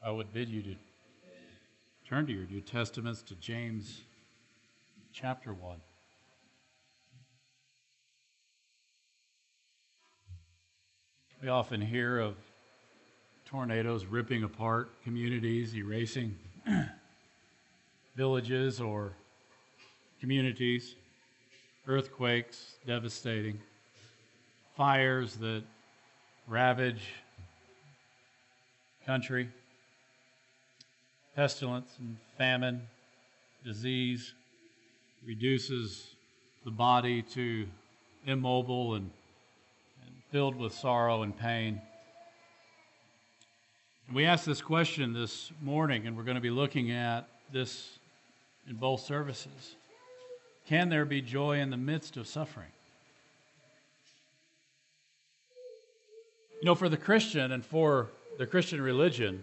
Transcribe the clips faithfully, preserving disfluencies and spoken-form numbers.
I would bid you to turn to your New Testaments to James chapter one. We often hear of tornadoes ripping apart communities, erasing villages or communities, earthquakes devastating, fires that ravage country, pestilence and famine, disease reduces the body to immobile and, and filled with sorrow and pain. And we asked this question this morning, and we're going to be looking at this in both services. Can there be joy in the midst of suffering? You know, for the Christian and for the Christian religion,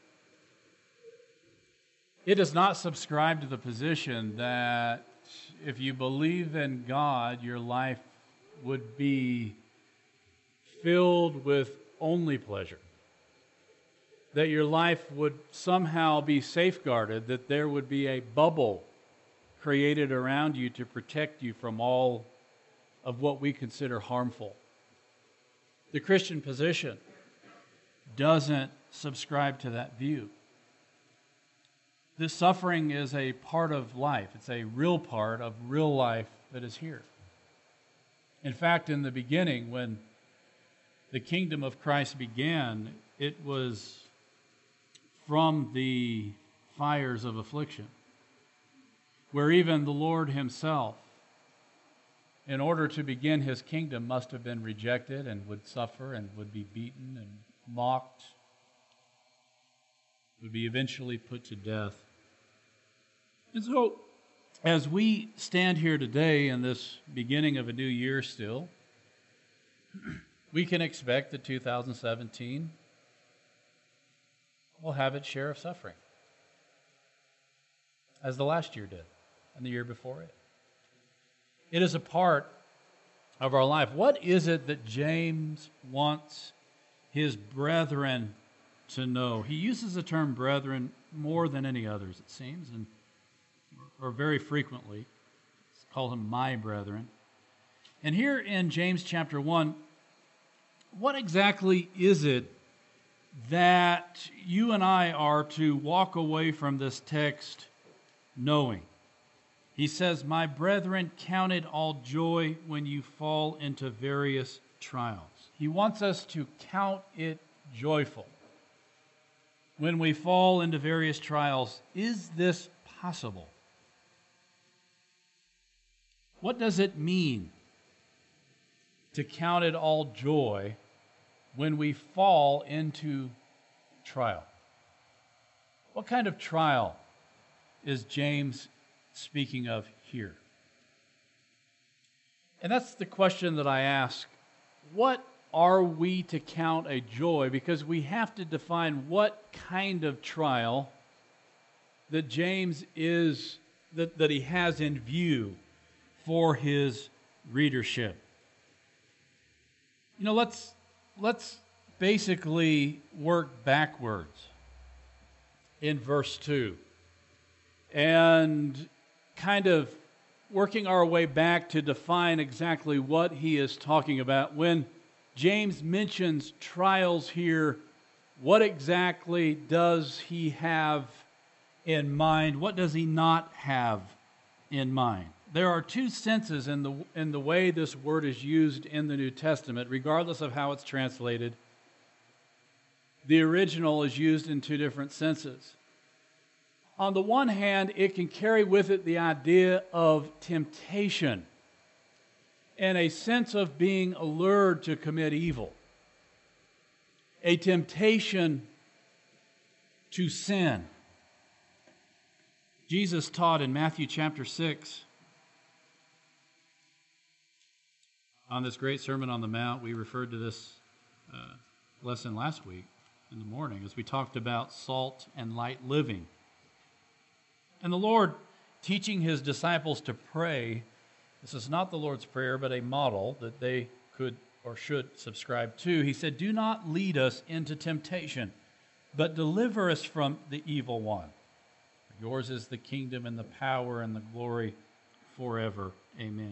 it does not subscribe to the position that if you believe in God, your life would be filled with only pleasure, that your life would somehow be safeguarded, that there would be a bubble created around you to protect you from all of what we consider harmful. The Christian position doesn't subscribe to that view. This suffering is a part of life. It's a real part of real life that is here. In fact, in the beginning, when the kingdom of Christ began, it was from the fires of affliction, where even the Lord himself, in order to begin his kingdom, must have been rejected and would suffer and would be beaten and mocked, would be eventually put to death. And so, as we stand here today in this beginning of a new year still, we can expect that two thousand seventeen will have its share of suffering, as the last year did, and the year before it. It is a part of our life. What is it that James wants his brethren to know? He uses the term brethren more than any others, it seems, and or very frequently. Let's call him my brethren. And here in James chapter one, what exactly is it that you and I are to walk away from this text knowing? He says, "My brethren, count it all joy when you fall into various trials." He wants us to count it joyful when we fall into various trials. Is this possible? What does it mean to count it all joy when we fall into trial? What kind of trial is James speaking of here? And that's the question that I ask. What are we to count a joy? Because we have to define what kind of trial that James is, that, that he has in view for his readership. You know, let's let's basically work backwards in verse two and kind of working our way back to define exactly what he is talking about. When James mentions trials here, what exactly does he have in mind? What does he not have in mind? There are two senses in the in the way this word is used in the New Testament, regardless of how it's translated. The original is used in two different senses. On the one hand, it can carry with it the idea of temptation and a sense of being allured to commit evil, a temptation to sin. Jesus taught in Matthew chapter six, on this great Sermon on the Mount. We referred to this uh, lesson last week in the morning as we talked about salt and light living. And the Lord teaching his disciples to pray, this is not the Lord's Prayer, but a model that they could or should subscribe to. He said, "Do not lead us into temptation, but deliver us from the evil one. Yours is the kingdom and the power and the glory forever. Amen.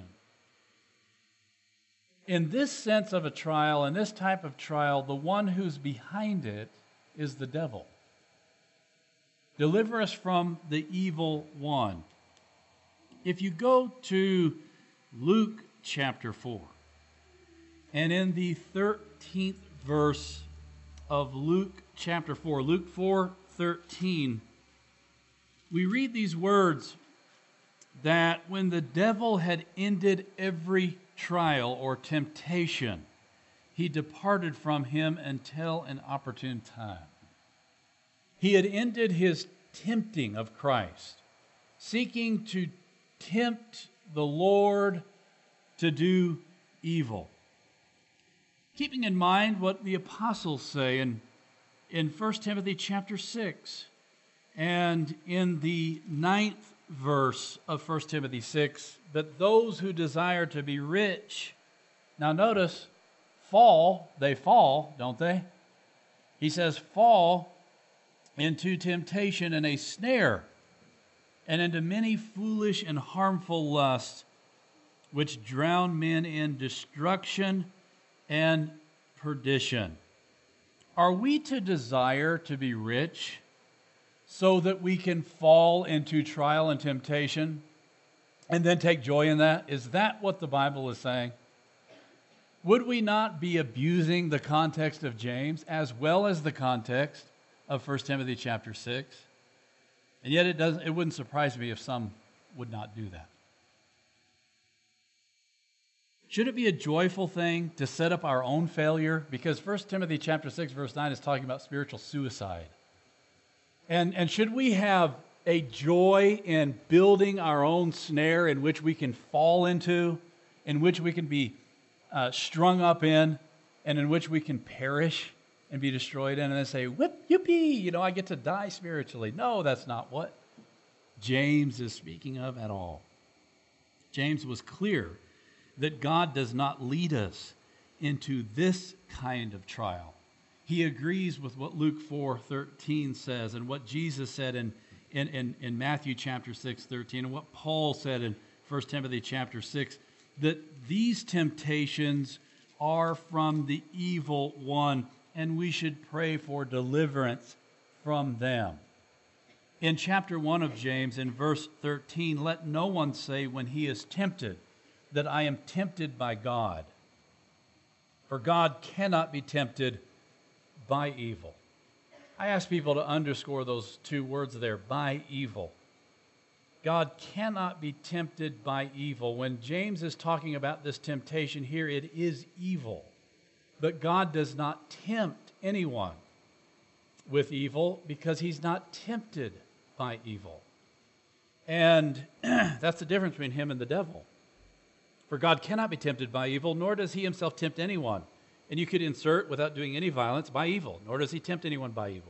In this sense of a trial, in this type of trial, the one who's behind it is the devil. Deliver us from the evil one. If you go to Luke chapter four, and in the thirteenth verse of Luke chapter four, Luke four thirteen, we read these words that when the devil had ended every trial or temptation, he departed from him until an opportune time. He had ended his tempting of Christ, seeking to tempt the Lord to do evil. Keeping in mind what the apostles say in, in First Timothy chapter six, and in the ninth verse of First Timothy six, that those who desire to be rich, now notice, fall, they fall, don't they? He says, fall into temptation and a snare, and into many foolish and harmful lusts, which drown men in destruction and perdition. Are we to desire to be rich so that we can fall into trial and temptation and then take joy in that? Is that what the Bible is saying? Would we not be abusing the context of James as well as the context of First Timothy chapter six? And yet it doesn't it wouldn't surprise me if some would not do that. Should it be a joyful thing to set up our own failure? Because First Timothy chapter six verse nine is talking about spiritual suicide. And, and should we have a joy in building our own snare in which we can fall into, in which we can be uh, strung up in, and in which we can perish and be destroyed in, and then say, whip, yippee, you know, I get to die spiritually? No, that's not what James is speaking of at all. James was clear that God does not lead us into this kind of trial. He agrees with what Luke four thirteen says and what Jesus said in, in, in, in Matthew chapter six thirteen and what Paul said in First Timothy chapter six, that these temptations are from the evil one, and we should pray for deliverance from them. In chapter one of James, in verse thirteen, let no one say when he is tempted that I am tempted by God. For God cannot be tempted by evil. I ask people to underscore those two words there, by evil. God cannot be tempted by evil. When James is talking about this temptation here, it is evil. But God does not tempt anyone with evil because he's not tempted by evil. And that's the difference between him and the devil. For God cannot be tempted by evil, nor does he himself tempt anyone. And you could insert, without doing any violence, by evil, nor does he tempt anyone by evil.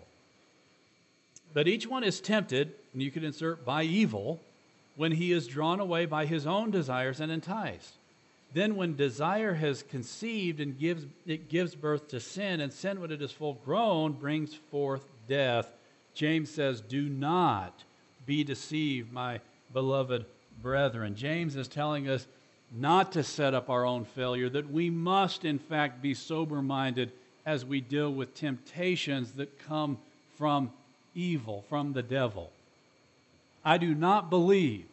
But each one is tempted, and you could insert by evil, when he is drawn away by his own desires and enticed. Then when desire has conceived and gives it gives birth to sin, and sin when it is full grown brings forth death. James says, do not be deceived, my beloved brethren. James is telling us not to set up our own failure, that we must in fact be sober-minded as we deal with temptations that come from evil, from the devil. I do not believe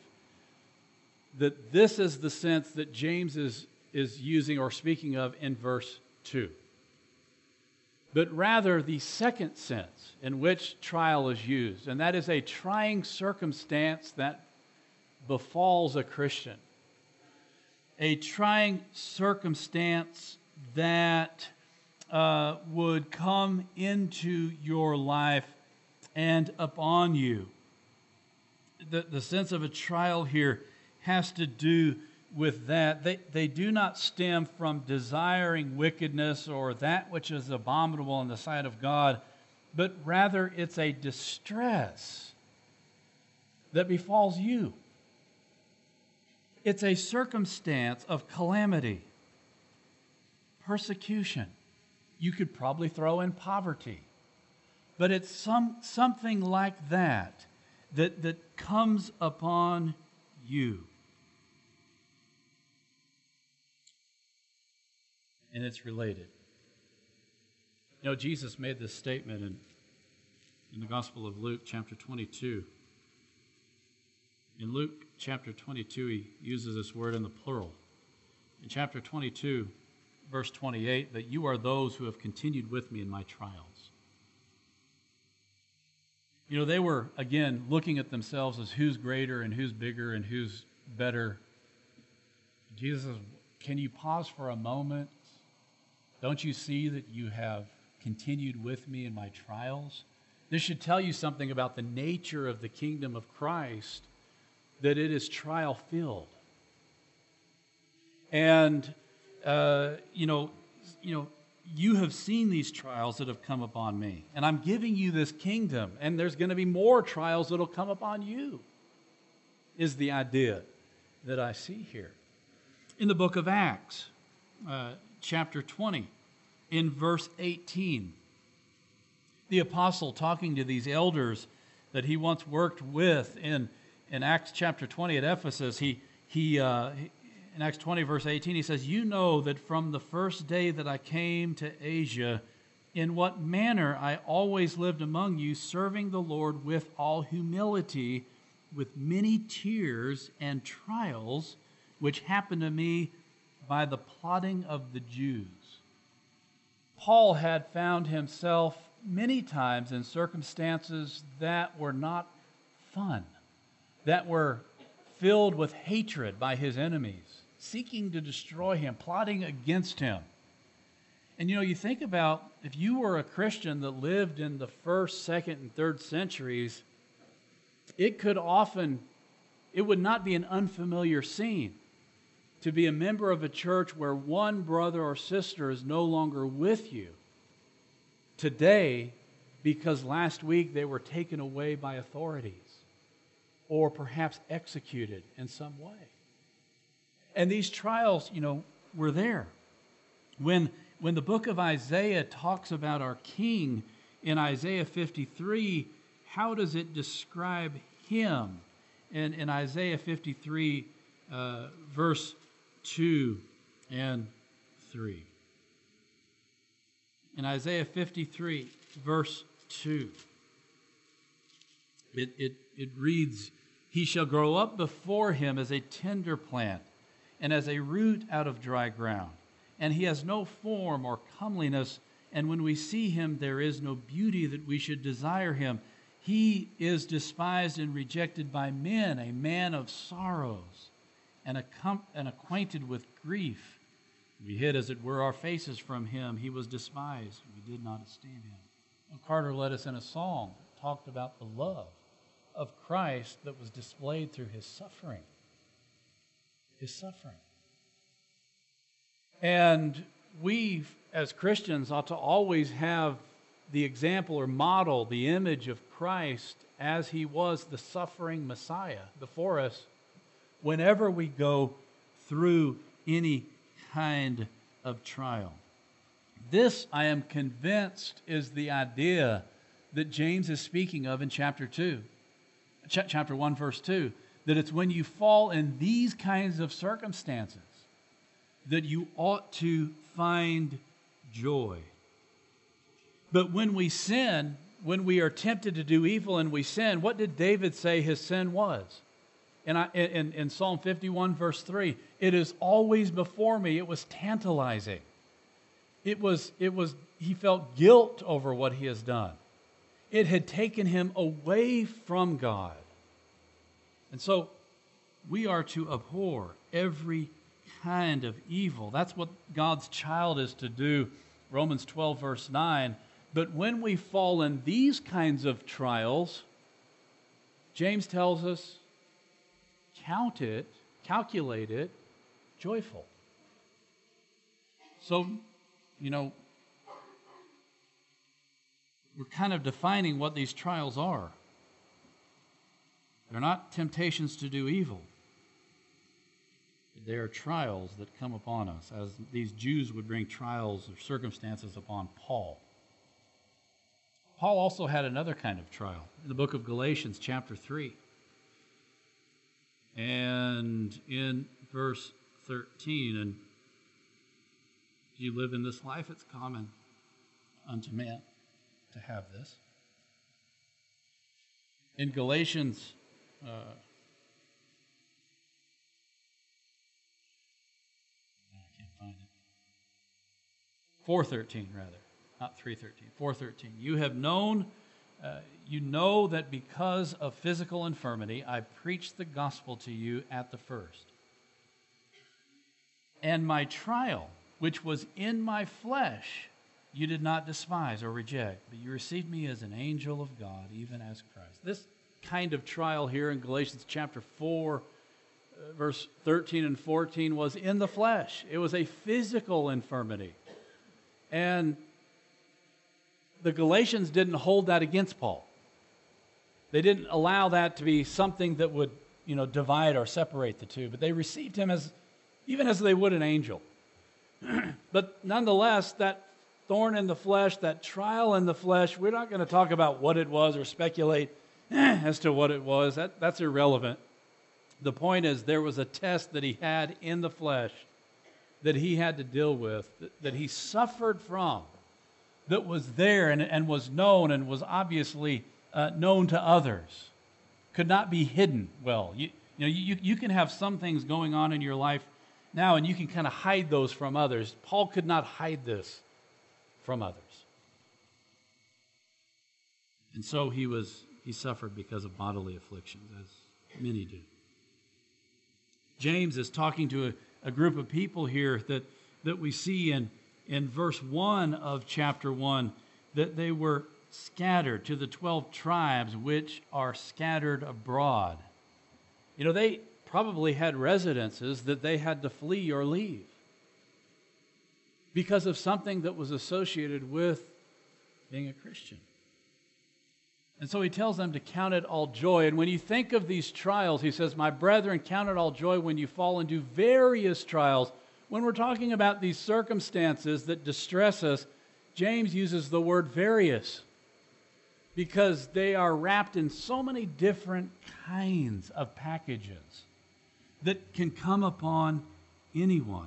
that this is the sense that James is, is using or speaking of in verse two. But rather the second sense in which trial is used, and that is a trying circumstance that befalls a Christian. A trying circumstance that uh, would come into your life and upon you. The, the sense of a trial here has to do with that. They, they do not stem from desiring wickedness or that which is abominable in the sight of God, but rather it's a distress that befalls you. It's a circumstance of calamity, persecution. You could probably throw in poverty, But it's some something like that that, that comes upon you. And it's related. You know, Jesus made this statement in, in the Gospel of Luke, chapter twenty-two. In Luke chapter twenty-two, he uses this word in the plural. In chapter twenty-two, verse twenty-eight, that you are those who have continued with me in my trials. You know, they were, again, looking at themselves as who's greater and who's bigger and who's better. Jesus says, can you pause for a moment? Don't you see that you have continued with me in my trials? This should tell you something about the nature of the kingdom of Christ, that it is trial-filled. And, uh, you know, you know, you have seen these trials that have come upon me. And I'm giving you this kingdom. And there's going to be more trials that will come upon you, is the idea that I see here. In the book of Acts, uh, chapter twenty, in verse eighteen, the apostle talking to these elders that he once worked with in, in Acts chapter twenty at Ephesus, he, he, uh, in Acts twenty, verse eighteen, he says, you know that from the first day that I came to Asia, in what manner I always lived among you, serving the Lord with all humility, with many tears and trials, which happened to me by the plotting of the Jews. Paul had found himself many times in circumstances that were not fun, that were filled with hatred by his enemies, seeking to destroy him, plotting against him. And you know, you think about if you were a Christian that lived in the first, second, and third centuries, it could often, it would not be an unfamiliar scene to be a member of a church where one brother or sister is no longer with you today because last week they were taken away by authorities or perhaps executed in some way. And these trials, you know, were there. When, when the book of Isaiah talks about our king in Isaiah fifty-three, how does it describe him? In, in Isaiah fifty-three, uh, verse two and three. In Isaiah fifty-three, verse two, it, it, it reads, he shall grow up before him as a tender plant, and as a root out of dry ground. And he has no form or comeliness, and when we see him, there is no beauty that we should desire him. He is despised and rejected by men, a man of sorrows, and, accom- and acquainted with grief. We hid, as it were, our faces from him. He was despised. We did not esteem him. And Carter led us in a song that talked about the love of Christ that was displayed through his suffering. His suffering. And we, as Christians, ought to always have the example or model, the image of Christ as he was the suffering Messiah before us whenever we go through any kind of trial. This, I am convinced, is the idea that James is speaking of in chapter two, ch- chapter one, verse two, that it's when you fall in these kinds of circumstances that you ought to find joy. But when we sin, when we are tempted to do evil and we sin, what did David say his sin was? And I, in, in Psalm fifty-one, verse three, it is always before me. It was tantalizing. It was, it was, he felt guilt over what he has done. It had taken him away from God. And so we are to abhor every kind of evil. That's what God's child is to do. Romans twelve, verse nine. But when we fall in these kinds of trials, James tells us, count it, calculate it, joyful. So, you know, we're kind of defining what these trials are. They're not temptations to do evil. They are trials that come upon us, as these Jews would bring trials or circumstances upon Paul. Paul also had another kind of trial in the book of Galatians, chapter three. And in verse thirteen, and you live in this life, it's common unto man to have this. In Galatians, uh, I can't find it. four thirteen, rather, not three thirteen. four thirteen. You have known, uh, you know that because of physical infirmity, I preached the gospel to you at the first. And my trial, which was in my flesh, you did not despise or reject, but you received me as an angel of God, even as Christ. This kind of trial here in Galatians chapter four, uh, verse thirteen and fourteen, was in the flesh. It was a physical infirmity. And the Galatians didn't hold that against Paul. They didn't allow that to be something that would, you know, divide or separate the two, but they received him as, even as they would an angel. But nonetheless, that thorn in the flesh, that trial in the flesh, we're not going to talk about what it was or speculate as to what it was. That, that's irrelevant. The point is, there was a test that he had in the flesh that he had to deal with, that, that he suffered from, that was there and, and was known and was obviously uh, known to others, could not be hidden well. You, you know, you, you can have some things going on in your life now, and you can kind of hide those from others. Paul could not hide this from others. And so he was he suffered because of bodily afflictions, as many do. James is talking to a, a group of people here that, that we see in, in verse one of chapter one, that they were scattered to the twelve tribes which are scattered abroad. You know, they probably had residences that they had to flee or leave because of something that was associated with being a Christian. And so he tells them to count it all joy. And when you think of these trials, he says, my brethren, count it all joy when you fall into various trials. When we're talking about these circumstances that distress us, James uses the word various because they are wrapped in so many different kinds of packages that can come upon anyone.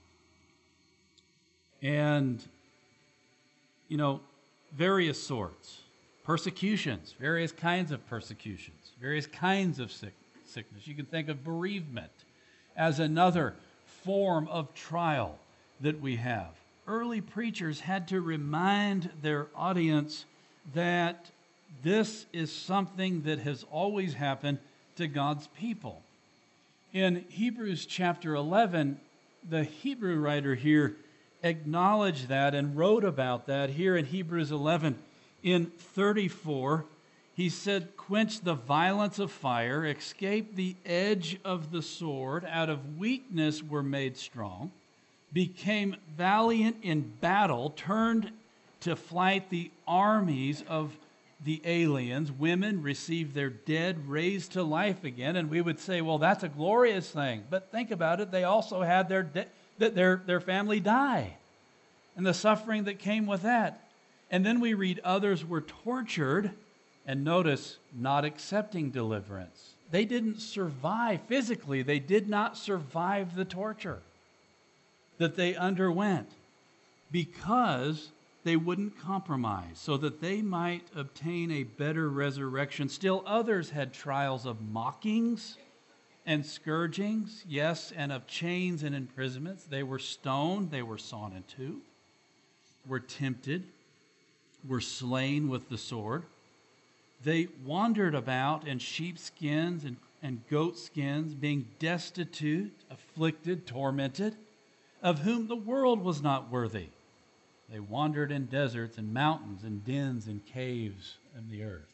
And, you know, various sorts. Persecutions, various kinds of persecutions, various kinds of sick, sickness. You can think of bereavement as another form of trial that we have. Early preachers had to remind their audience that this is something that has always happened to God's people. In Hebrews chapter eleven, the Hebrew writer here acknowledged that and wrote about that here in Hebrews eleven. In thirty-four, he said, quench the violence of fire, escape the edge of the sword, out of weakness were made strong, became valiant in battle, turned to flight the armies of the aliens. Women received their dead raised to life again, and we would say, well, that's a glorious thing. But think about it, they also had their, de- their, their family die, and the suffering that came with that. And then we read others were tortured, and notice, not accepting deliverance. They didn't survive physically. They did not survive the torture that they underwent because they wouldn't compromise so that they might obtain a better resurrection. Still others had trials of mockings and scourgings, yes, and of chains and imprisonments. They were stoned, they were sawn in two, were tempted, were slain with the sword. They wandered about in sheepskins and, and goat skins, being destitute, afflicted, tormented, of whom the world was not worthy. They wandered in deserts and mountains and dens and caves of the earth.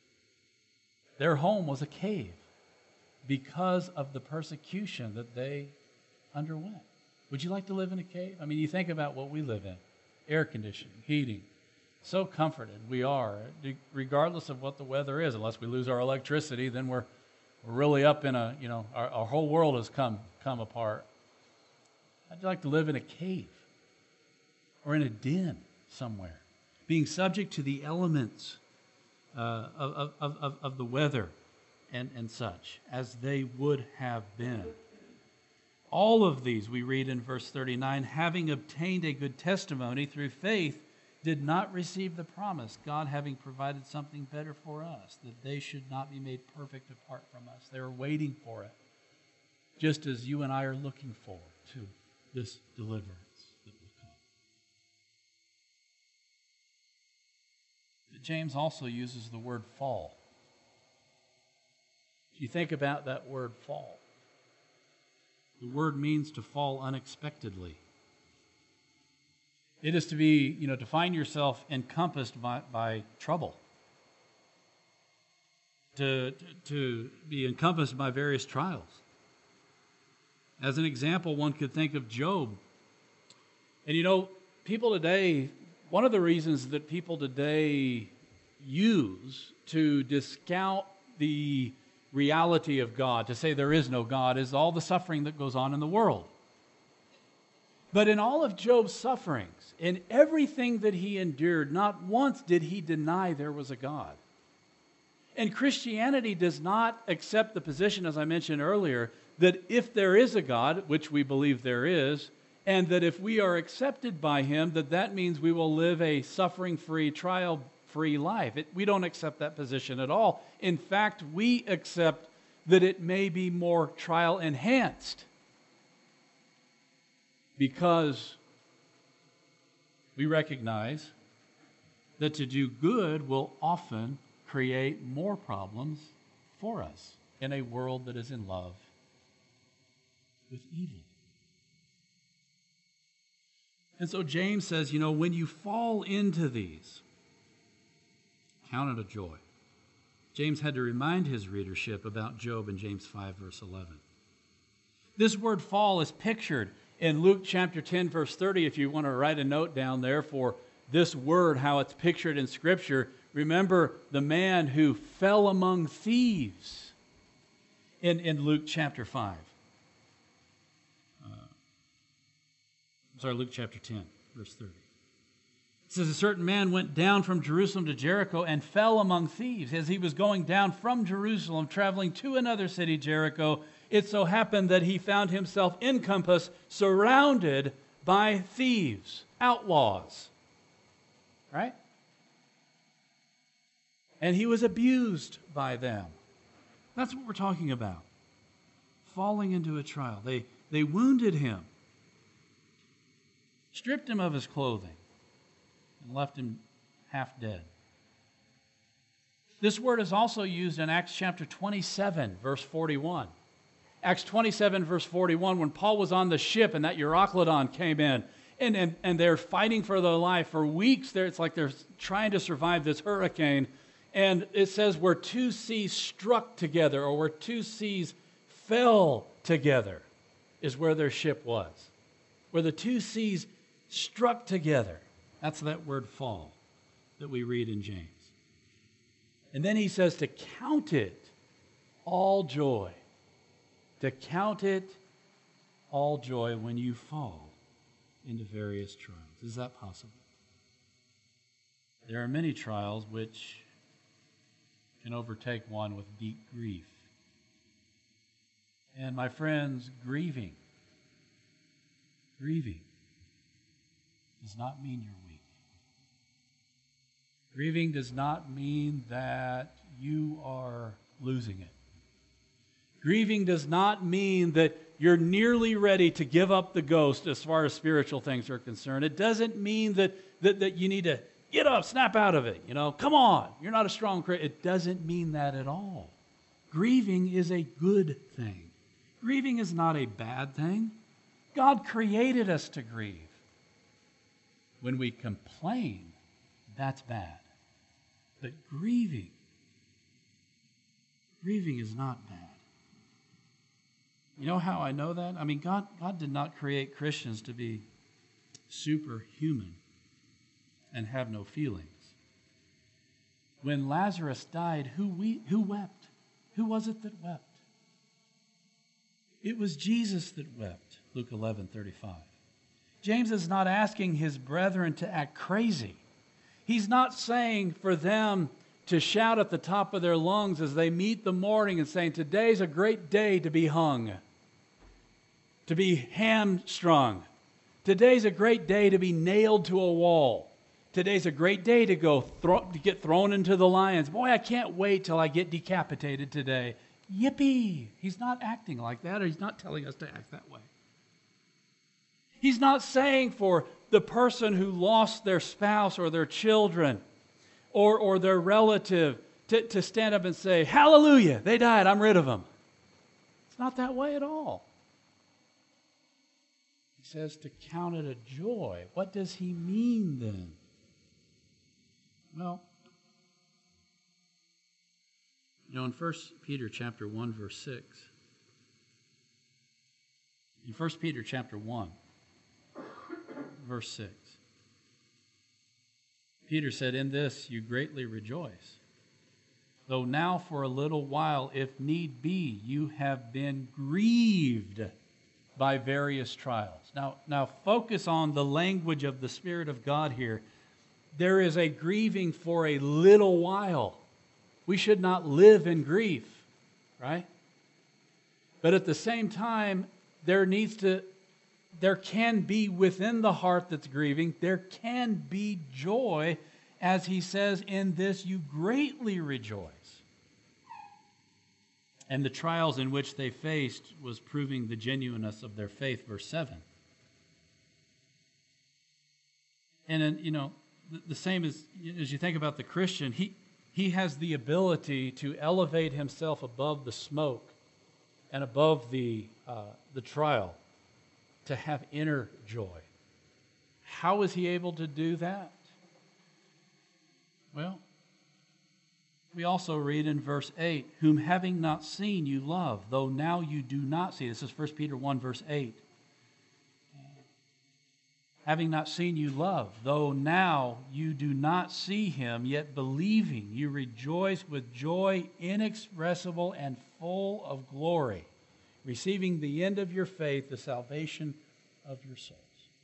Their home was a cave because of the persecution that they underwent. Would you like to live in a cave? I mean, you think about what we live in. Air conditioning, heating. So comforted we are, regardless of what the weather is. Unless we lose our electricity, then we're, we're really up in a, you know, our, our whole world has come, come apart. I'd like to live in a cave or in a den somewhere. being subject to the elements uh, of, of, of, of the weather and, and such, as they would have been. All of these, we read in verse thirty-nine, having obtained a good testimony through faith, did not receive the promise, God having provided something better for us, that they should not be made perfect apart from us. They were waiting for it, just as you and I are looking forward to this deliverance that will come. But James also uses the word fall. If you think about that word fall, the word means to fall unexpectedly. It is to be, you know, to find yourself encompassed by, by trouble. To, to be encompassed by various trials. As an example, one could think of Job. And you know, people today, one of the reasons that people today use to discount the reality of God, to say there is no God, is all the suffering that goes on in the world. But in all of Job's sufferings, in everything that he endured, not once did he deny there was a God. And Christianity does not accept the position, as I mentioned earlier, that if there is a God, which we believe there is, and that if we are accepted by Him, that that means we will live a suffering-free, trial-free life. It, we don't accept that position at all. In fact, we accept that it may be more trial-enhanced, because we recognize that to do good will often create more problems for us in a world that is in love with evil. And so James says, you know, when you fall into these, count it a joy. James had to remind his readership about Job in James five, verse eleven. This word fall is pictured in Luke chapter ten, verse thirty, if you want to write a note down there for this word, how it's pictured in Scripture. Remember the man who fell among thieves in, in Luke chapter five. Uh, sorry, Luke chapter ten, verse thirty. It says, a certain man went down from Jerusalem to Jericho and fell among thieves. As he was going down from Jerusalem, traveling to another city, Jericho, it so happened that he found himself encompassed, surrounded by thieves, outlaws. Right? And he was abused by them. That's what we're talking about. Falling into a trial. They, they wounded him, stripped him of his clothing, and left him half dead. This word is also used in Acts chapter twenty-seven, verse forty-one. Acts twenty-seven, verse forty-one, when Paul was on the ship and that Euroclydon came in, and, and, and they're fighting for their life for weeks. There, it's like they're trying to survive this hurricane. And it says where two seas struck together, or where two seas fell together, is where their ship was. Where the two seas struck together. That's that word fall that we read in James. And then he says to count it all joy. To count it all joy when you fall into various trials. Is that possible? There are many trials which can overtake one with deep grief. And my friends, grieving, grieving does not mean you're weak. Grieving does not mean that you are losing it. Grieving does not mean that you're nearly ready to give up the ghost as far as spiritual things are concerned. It doesn't mean that, that, that you need to get up, snap out of it. You know, come on, you're not a strong Christian. It doesn't mean that at all. Grieving is a good thing. Grieving is not a bad thing. God created us to grieve. When we complain, that's bad. But grieving, grieving is not bad. You know how I know that? I mean, God, God did not create Christians to be superhuman and have no feelings. When Lazarus died, who we, who wept? Who was it that wept? It was Jesus that wept, Luke eleven thirty-five. James is not asking his brethren to act crazy. He's not saying for them to shout at the top of their lungs as they meet the morning and saying, today's a great day to be hung, to be hamstrung. Today's a great day to be nailed to a wall. Today's a great day to go throw, to get thrown into the lions. Boy, I can't wait till I get decapitated today. Yippee! He's not acting like that, or he's not telling us to act that way. He's not saying for the person who lost their spouse or their children or, or their relative to, to stand up and say, hallelujah, they died, I'm rid of them. It's not that way at all. He says to count it a joy. What does he mean then? Well, you know, in First Peter chapter one, verse six, in First Peter chapter one, verse six, Peter said, in this you greatly rejoice, though now for a little while, if need be, you have been grieved by various trials. Now, now focus on the language of the Spirit of God here. There is a grieving for a little while. We should not live in grief, right? But at the same time, there needs to, there can be within the heart that's grieving, there can be joy, as he says, in this you greatly rejoice. And the trials in which they faced was proving the genuineness of their faith, verse seven. And then, you know, the, the same as, as you think about the Christian, he, he has the ability to elevate himself above the smoke and above the, uh, the trial, to have inner joy. How is he able to do that? Well, we also read in verse eight, whom having not seen you love, though now you do not see. This is First Peter one, verse eight. Having not seen you love, though now you do not see him, yet believing you rejoice with joy inexpressible and full of glory, receiving the end of your faith, the salvation of your souls.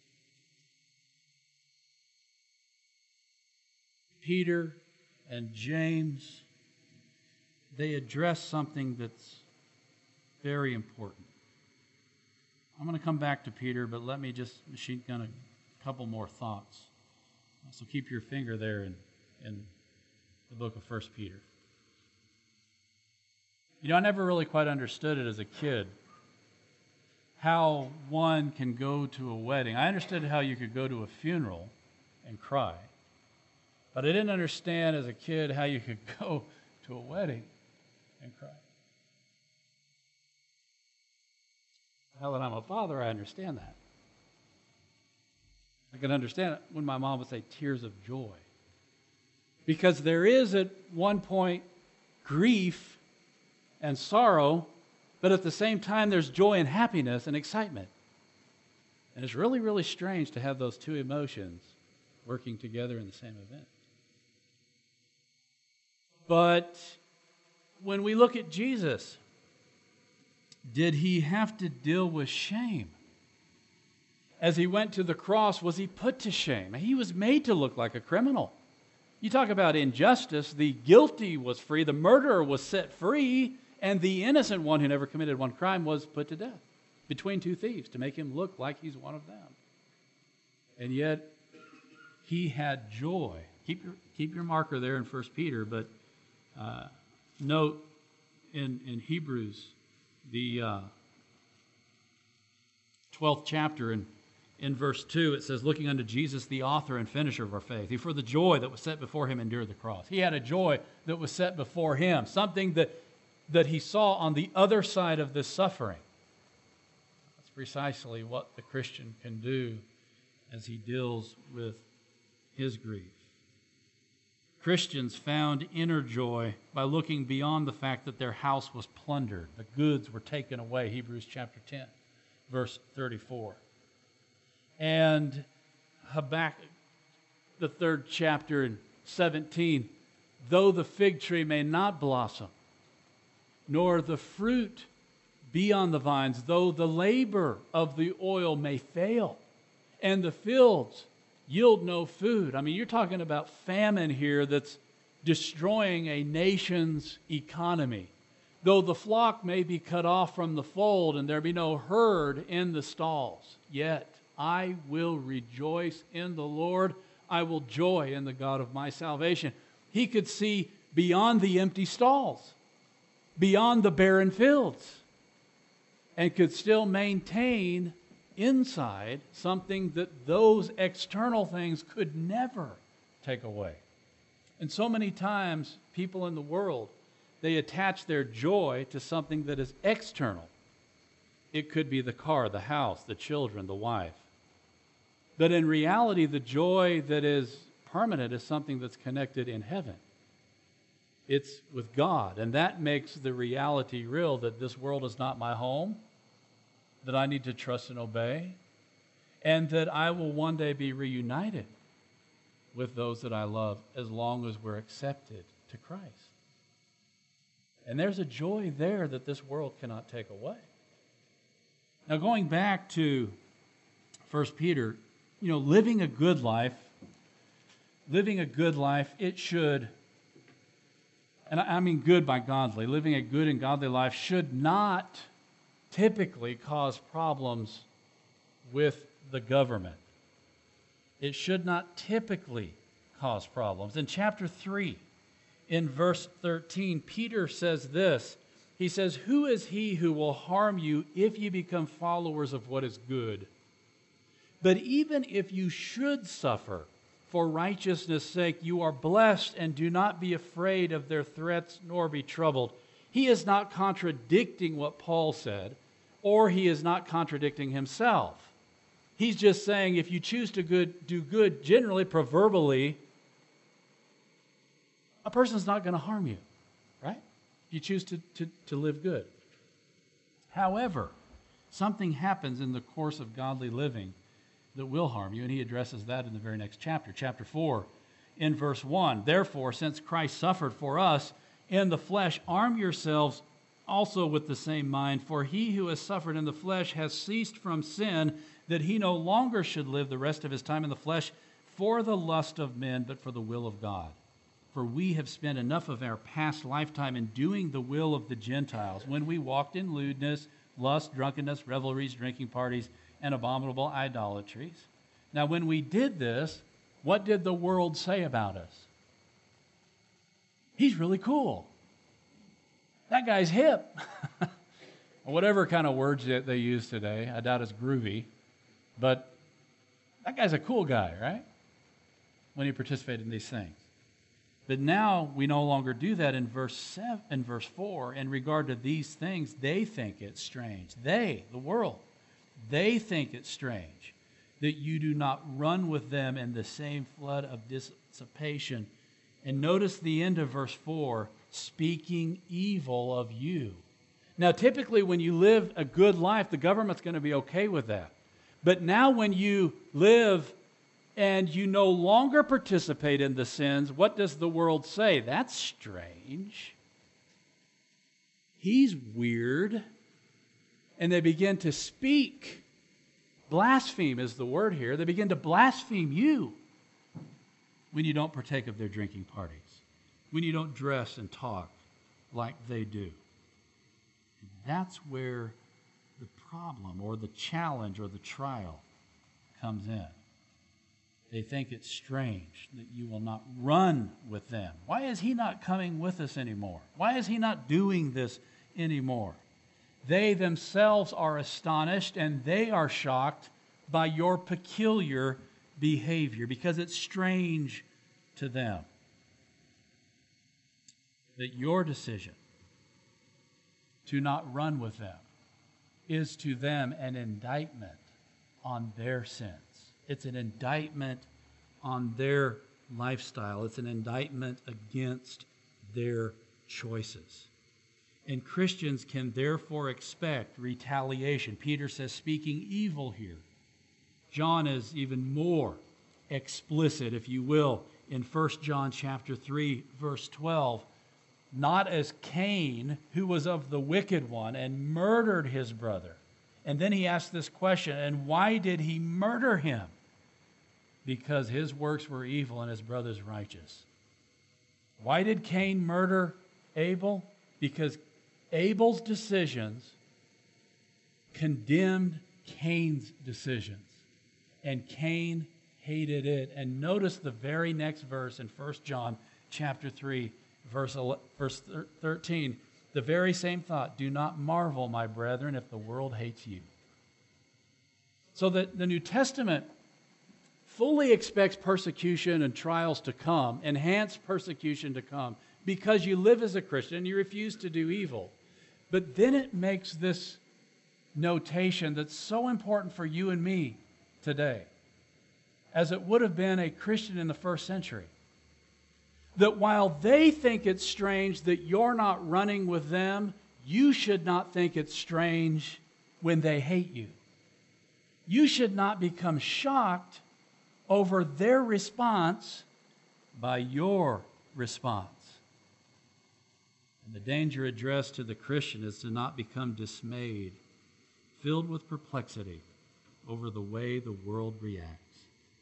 Peter and James, they address something that's very important. I'm going to come back to Peter, but let me just machine gun a couple more thoughts. So keep your finger there in, in the book of First Peter. You know, I never really quite understood it as a kid, how one can go to a wedding. I understood how you could go to a funeral and cry, but I didn't understand as a kid how you could go to a wedding and cry. Now that I'm a father, I understand that. I can understand it when my mom would say tears of joy. Because there is at one point grief and sorrow, but at the same time there's joy and happiness and excitement. And it's really, really strange to have those two emotions working together in the same event. But when we look at Jesus, did he have to deal with shame? As he went to the cross, was he put to shame? He was made to look like a criminal. You talk about injustice, the guilty was free, the murderer was set free, and the innocent one who never committed one crime was put to death between two thieves to make him look like he's one of them. And yet, he had joy. Keep your, keep your marker there in First Peter, but uh, note in, in Hebrews, the uh, twelfth chapter, in, in verse two, it says, looking unto Jesus, the author and finisher of our faith, who for the joy that was set before him endured the cross. He had a joy that was set before him, something that, that he saw on the other side of this suffering. That's precisely what the Christian can do as he deals with his grief. Christians found inner joy by looking beyond the fact that their house was plundered. The goods were taken away, Hebrews chapter ten, verse thirty-four. And Habakkuk, the third chapter in seventeen, though the fig tree may not blossom, nor the fruit be on the vines, though the labor of the oil may fail, and the fields yield no food. I mean, you're talking about famine here that's destroying a nation's economy. Though the flock may be cut off from the fold and there be no herd in the stalls, yet I will rejoice in the Lord. I will joy in the God of my salvation. He could see beyond the empty stalls, beyond the barren fields, and could still maintain inside something that those external things could never take away. And so many times, people in the world, they attach their joy to something that is external. It could be the car, the house, the children, the wife. But in reality, the joy that is permanent is something that's connected in heaven. It's with God, and that makes the reality real that this world is not my home, that I need to trust and obey, and that I will one day be reunited with those that I love as long as we're accepted to Christ. And there's a joy there that this world cannot take away. Now, going back to First Peter, you know, living a good life, living a good life, it should, and I mean good by godly, living a good and godly life should not typically cause problems with the government. It should not typically cause problems. In chapter three, in verse thirteen, Peter says this. He says, "Who is he who will harm you if you become followers of what is good? But even if you should suffer for righteousness' sake, you are blessed, and do not be afraid of their threats nor be troubled." He is not contradicting what Paul said, or he is not contradicting himself. He's just saying if you choose to good, do good, generally, proverbially, a person's not going to harm you, right? If you choose to, to, to live good. However, something happens in the course of godly living that will harm you, and he addresses that in the very next chapter. Chapter four, in verse one, "Therefore, since Christ suffered for us in the flesh, arm yourselves also with the same mind, for he who has suffered in the flesh has ceased from sin, that he no longer should live the rest of his time in the flesh for the lust of men, but for the will of God. For we have spent enough of our past lifetime in doing the will of the Gentiles, when we walked in lewdness, lust, drunkenness, revelries, drinking parties, and abominable idolatries. Now, when we did this, what did the world say about us? He's really cool. That guy's hip. Or whatever kind of words that they use today. I doubt it's groovy. But that guy's a cool guy, right? When he participated in these things. But now we no longer do that. In verse seven, in verse four, in regard to these things, they think it's strange. They, the world, they think it's strange that you do not run with them in the same flood of dissipation. And notice the end of verse four, speaking evil of you. Now, typically when you live a good life, the government's going to be okay with that. But now when you live and you no longer participate in the sins, what does the world say? That's strange. He's weird. And they begin to speak. Blaspheme is the word here. They begin to blaspheme you when you don't partake of their drinking parties, when you don't dress and talk like they do. And that's where the problem or the challenge or the trial comes in. They think it's strange that you will not run with them. Why is he not coming with us anymore? Why is he not doing this anymore? They themselves are astonished and they are shocked by your peculiar behavior because it's strange to them that your decision to not run with them is to them an indictment on their sins. It's an indictment on their lifestyle. It's an indictment against their choices. And Christians can therefore expect retaliation. Peter says, speaking evil here. John is even more explicit, if you will, in First John chapter three, verse twelve. Not as Cain, who was of the wicked one and murdered his brother. And then he asked this question, and why did he murder him? because his works were evil and his brother's righteous. Why did Cain murder Abel? Because Abel's decisions condemned Cain's decisions, and Cain hated it. And notice the very next verse in First John chapter three, verse thirteen. The very same thought, do not marvel, my brethren, if the world hates you. So that the New Testament fully expects persecution and trials to come, enhanced persecution to come, because you live as a Christian and you refuse to do evil. But then it makes this notation that's so important for you and me today, as it would have been a Christian in the first century. That while they think it's strange that you're not running with them, you should not think it's strange when they hate you. You should not become shocked over their response by your response. And the danger addressed to the Christian is to not become dismayed, filled with perplexity over the way the world reacts.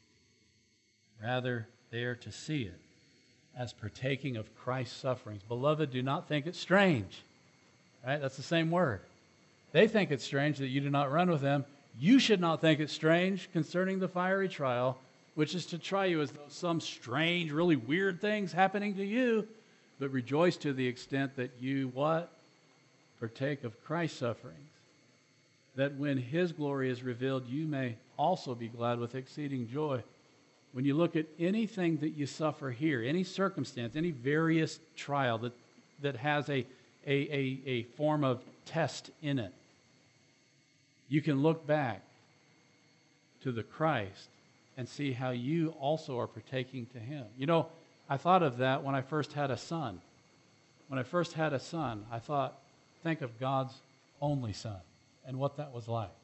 Rather, they are to see it as partaking of Christ's sufferings. Beloved, do not think it strange. Right? That's the same word. They think it's strange that you do not run with them. You should not think it strange concerning the fiery trial, which is to try you as though some strange, really weird things happening to you, but rejoice to the extent that you, what? Partake of Christ's sufferings, that when his glory is revealed, you may also be glad with exceeding joy. When you look at anything that you suffer here, any circumstance, any various trial that, that has a, a, a, a form of test in it, you can look back to the Christ and see how you also are partaking to him. You know, I thought of that when I first had a son. When I first had a son, I thought, think of God's only son and what that was like.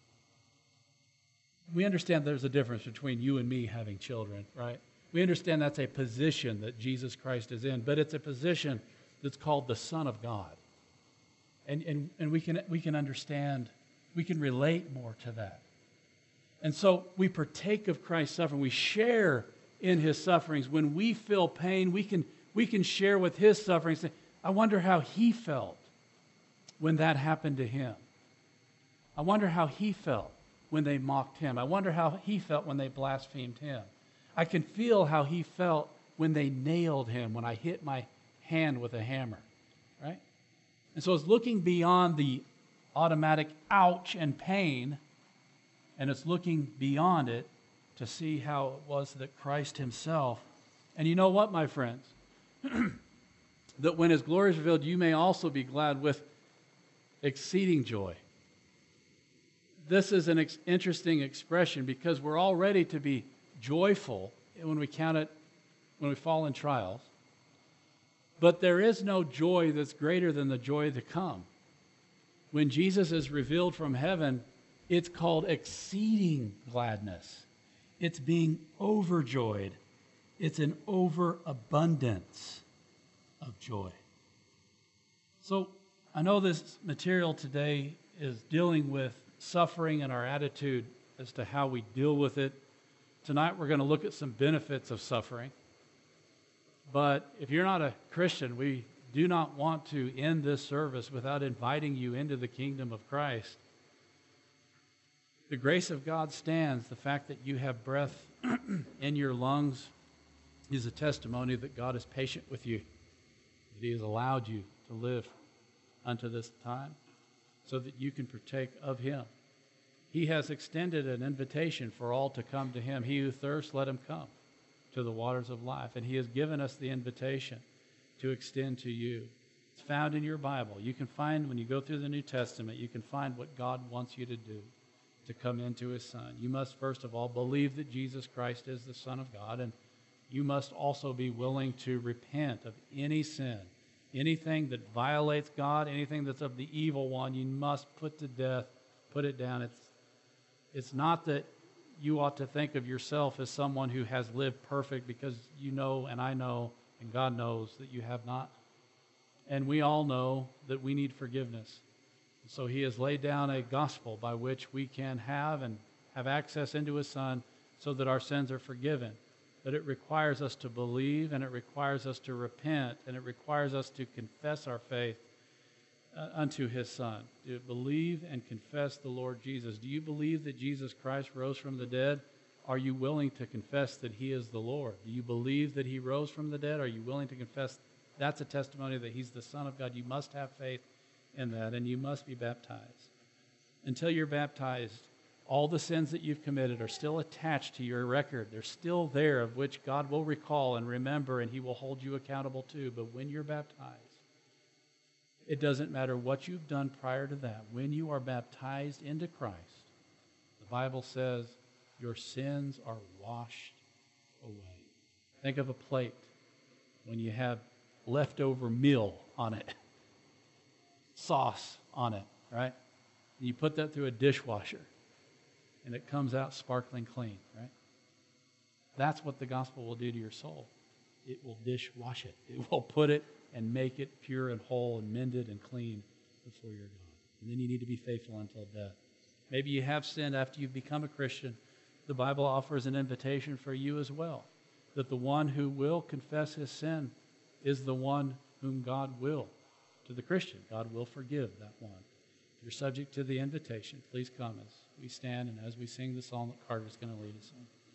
We understand there's a difference between you and me having children, right? We understand that's a position that Jesus Christ is in, but it's a position that's called the Son of God. And, and, and we can, we can understand, we can relate more to that. And so we partake of Christ's suffering. We share in his sufferings. When we feel pain, we can, we can share with his sufferings. I wonder how he felt when that happened to him. I wonder how he felt when they mocked him. I wonder how he felt when they blasphemed him. I can feel how he felt when they nailed him, when I hit my hand with a hammer, right? And so it's looking beyond the automatic ouch and pain, and it's looking beyond it to see how it was that Christ himself, and you know what, my friends? That when his glory is revealed, you may also be glad with exceeding joy. This is an ex- interesting expression because we're all ready to be joyful when we count it, when we fall in trials. But there is no joy that's greater than the joy to come. When Jesus is revealed from heaven, it's called exceeding gladness. It's being overjoyed. It's an overabundance of joy. So I know this material today is dealing with suffering and our attitude as to how we deal with it. Tonight we're going to look at some benefits of suffering. But if you're not a Christian, we do not want to end this service without inviting you into the kingdom of Christ. The grace of God stands. The fact that you have breath in your lungs is a testimony that God is patient with you, that he has allowed you to live unto this time so that you can partake of him. He has extended an invitation for all to come to him. He who thirsts, let him come to the waters of life. And he has given us the invitation to extend to you. It's found in your Bible. You can find, when you go through the New Testament, you can find what God wants you to do to come into his Son. You must, first of all, believe that Jesus Christ is the Son of God, and you must also be willing to repent of any sin. Anything that violates God, anything that's of the evil one, you must put to death, put it down. It's, it's not that you ought to think of yourself as someone who has lived perfect, because you know and I know and God knows that you have not. And we all know that we need forgiveness. So he has laid down a gospel by which we can have and have access into his Son so that our sins are forgiven. But it requires us to believe, and it requires us to repent, and it requires us to confess our faith uh, unto his Son. To believe and confess the Lord Jesus. Do you believe that Jesus Christ rose from the dead? Are you willing to confess that he is the Lord? Do you believe that he rose from the dead? Are you willing to confess that's a testimony that he's the Son of God? You must have faith in that, and you must be baptized. Until you're baptized, all the sins that you've committed are still attached to your record. They're still there, of which God will recall and remember, and he will hold you accountable to. But when you're baptized, it doesn't matter what you've done prior to that. When you are baptized into Christ, the Bible says your sins are washed away. Think of a plate when you have leftover meal on it, sauce on it, right? And you put that through a dishwasher, and it comes out sparkling clean, right? That's what the gospel will do to your soul. It will dishwash it. It will put it and make it pure and whole and mended and clean before your God. And then you need to be faithful until death. Maybe you have sinned after you've become a Christian. The Bible offers an invitation for you as well, that the one who will confess his sin is the one whom God will. To the Christian, God will forgive that one. If you're subject to the invitation, please come as we stand and as we sing the song that Carter's going to lead us in.